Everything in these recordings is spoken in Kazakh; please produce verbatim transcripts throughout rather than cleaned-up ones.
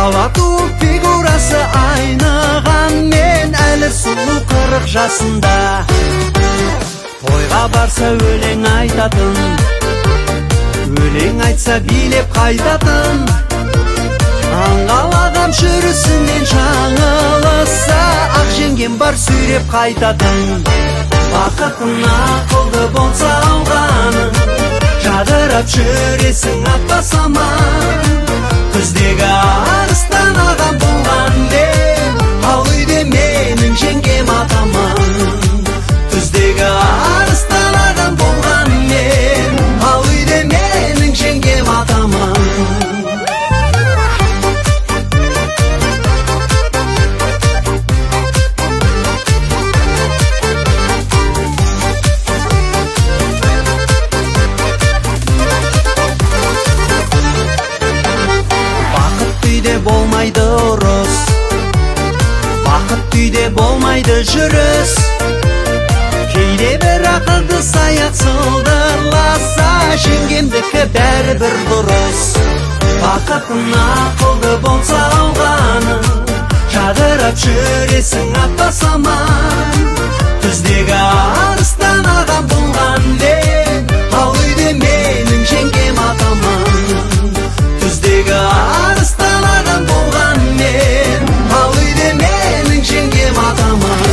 бала туып фигурасы айныған, мен әлі сұлу қырық жасында. Тойға барса өлең айтатын, өлең айтса билеп қайтатын. Аңғал ағам жүрісінен жаңылыса, ақ жеңгем бар сүйреп қайтатын. Бақытын ақылды болса алғаны, жадырап жүресің апа саман. Күздегі арыстан ағам болған деп, ал үйде менің жеңгем атаман. Күздегі арыстан ағам болған мен, ал үйде менің жеңгем атаман. Болмайды ұрыс, бақыт үйде болмайды жүріс. Кейде бір ақылды саяқ сылдырласа, жеңгемдікі бәрі бір дұрыс. Бақытын ақылды болса алғаны, жадырап жүресің апа саман. Күздегі арыстан ағам болған деп, ал үйде менің жеңгем атаман. Күздегі арыстан ағам болған мен, ал үйде менің жеңгем атаман.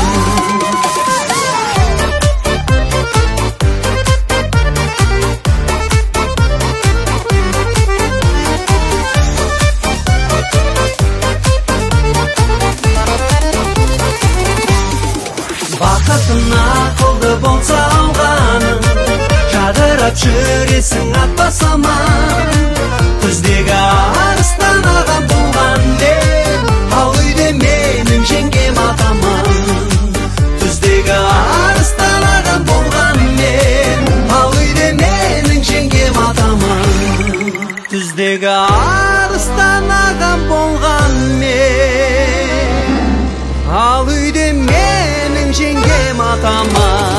Бақытын ақылды болса алғаны, жадырап жүресің апа саман. Күздегі арыстан ағам болған деп, ал үйде менің жеңгем атаман. Күздегі арыстан ағам болған мен, ал үйде менің жеңгем атаман. Күздегі арыстан ағам болған мен, ал үйде менің жеңгем атаман.